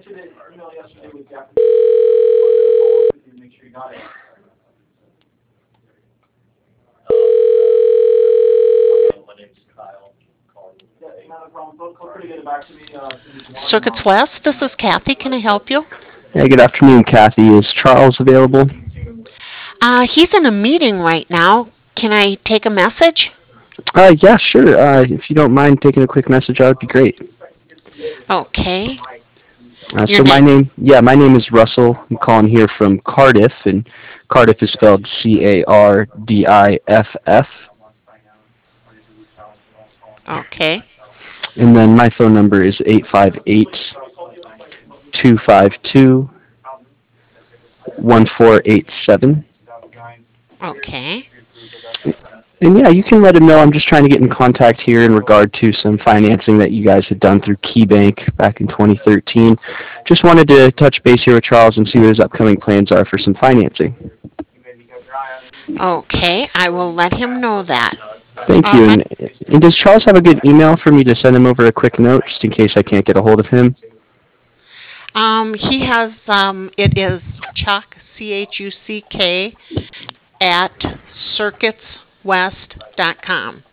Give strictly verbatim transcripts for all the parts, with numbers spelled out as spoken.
sent you the email yesterday with Jeff. Make sure you got it. Circuits West, this is Kathy. Can I help you? Hey, good afternoon, Kathy. Is Charles available? Uh, he's in a meeting right now. Can I take a message? Uh, yeah, sure. Uh, if you don't mind taking a quick message, that would be great. Okay. Uh, Your so my name. name, yeah, my name is Russell. I'm calling here from Cardiff, and Cardiff is spelled C A R D I F F. Okay. And then my phone number is eight five eight, two five two, one four eight seven. Okay. And yeah, you can let him know I'm just trying to get in contact here in regard to some financing that you guys had done through KeyBank back in twenty thirteen. Just wanted to touch base here with Charles and see what his upcoming plans are for some financing. Okay. I will let him know that. Thank All you. right. And, and does Charles have a good email for me to send him over a quick note just in case I can't get a hold of him? Um, he has, um, it is Chuck, C H U C K, at circuits west dot com.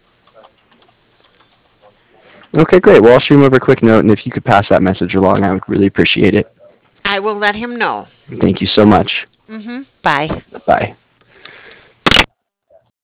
Okay, great. Well, I'll shoot him over a quick note, and if you could pass that message along, I would really appreciate it. I will let him know. Thank you so much. Mm-hmm. Bye. Bye.